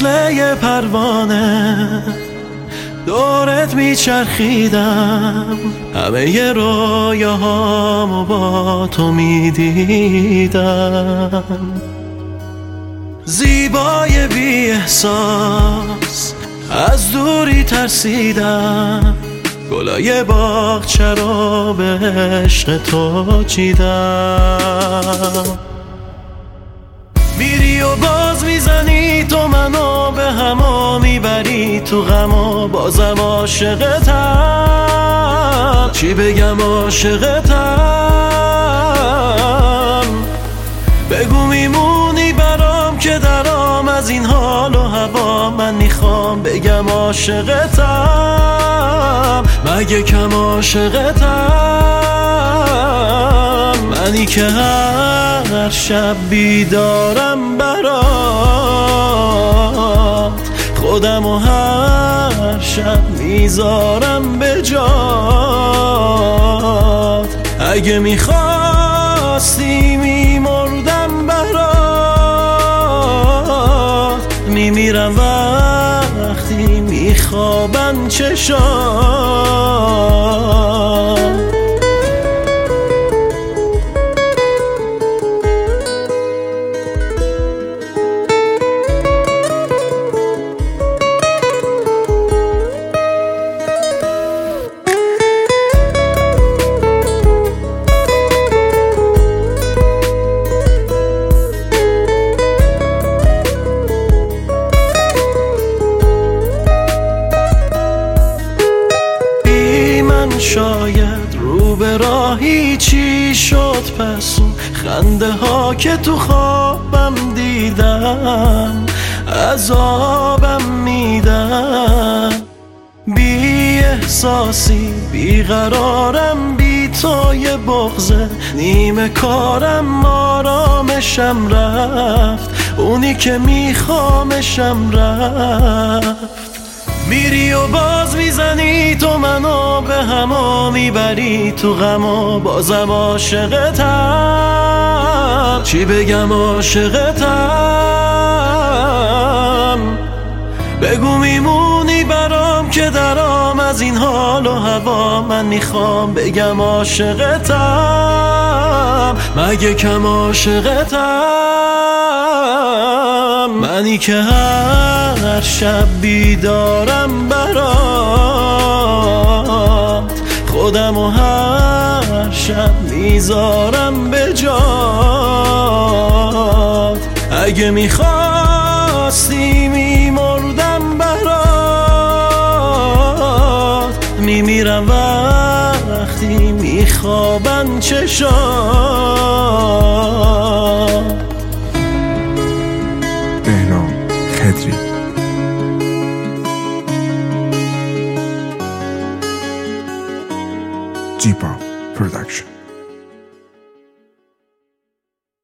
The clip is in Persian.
مثل یه پروانه دورت میچرخیدم، همه ی رویاهامو با تو میدیدم. زیبای بی احساس از دوری ترسیدم، گلای باغچه رو به عشق تو چیدم. میری و باز میزنی تو منو به هما میبری تو غم و بازم عاشقتم. چی بگم عاشقتم؟ بگو میمونی برام که درام از این حال و هوا. من میخوام بگم عاشقتم، مگه کم عاشقتم؟ منی که هر شب بیدارم برات، خودم و هر شب میذارم به جات. اگه میخواستی میمردم برات، میمیرم وقتی میخوابن چشات. شاید رو به راهی چی شد پس اون خنده ها که تو خوابم دیدم عذابم میدن. بی احساسی بیقرارم، بی تو یه بغضه نیمه کارم. آرامشم رفت، اونی که میخوامشم رفت. میری و باز میزنی تو منو به هما میبری تو غم و بازم عاشقتم. چی بگم عاشقتم؟ بگو میمونی برام که درام از این حال و هوا. من میخوام بگم عاشقتم، مگه کم عاشقتم؟ منی که هر شب بیدارم برات، خودم و هر شب میذارم به جات. اگه میخواستی میمردم برات، میمیرم وقتی میخوابن چشات. بهنام خدری جیپا پرودکشن.